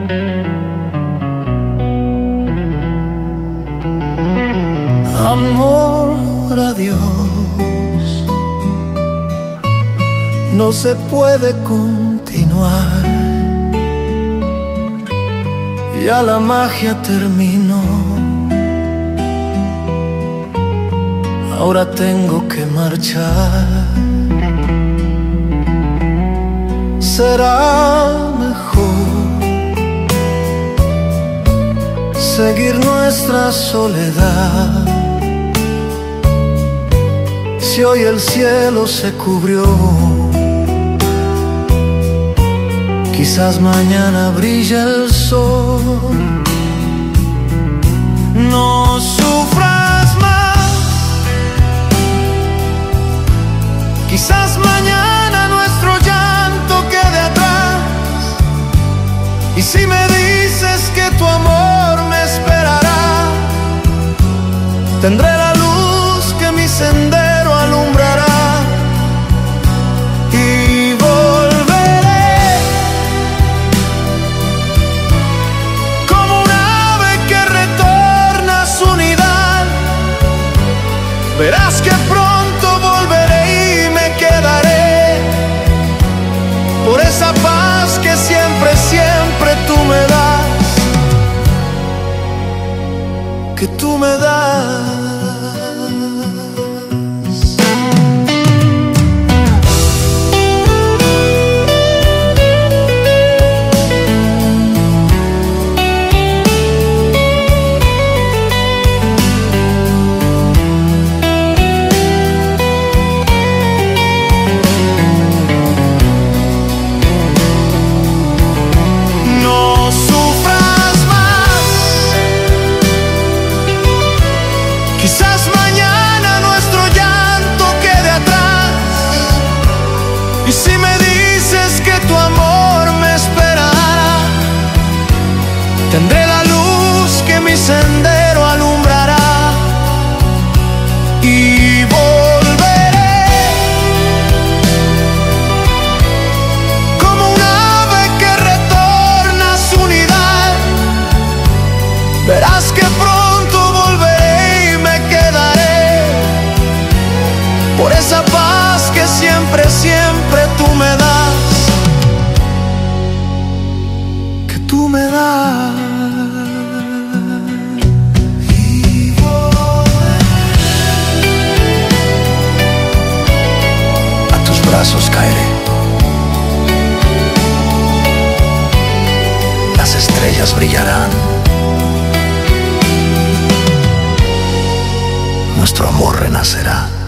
Amor a Dios, no se puede continuar. Ya la magia terminó. Ahora tengo que marchar. Será mejor seguir nuestra soledad. Si hoy el cielo se cubrió, quizás mañana brilla el sol. No sufras más, quizás mañana nuestro llanto quede atrás. Y si me dices que tu amor me esperará, tendré la luz que mi sendero alumbrará. Y volveré como un ave que retorna a su nidal. Verás que pronto volveré y me quedaré por esa paz que siempre, siempre tú me das, que tú me das. Quizás mañana nuestro llanto quede atrás. Y si me dices que tu amor me esperará, tendré la luz que mi sendero alumbrará. Y volveré como un ave que retorna a su nidal. Verás que pronto volveré y me quedaré por esa paz que siempre, siempre tú me das, que tú me das. Y volveré, a tus brazos caeré. Las estrellas brillarán. Nuestro amor renacerá.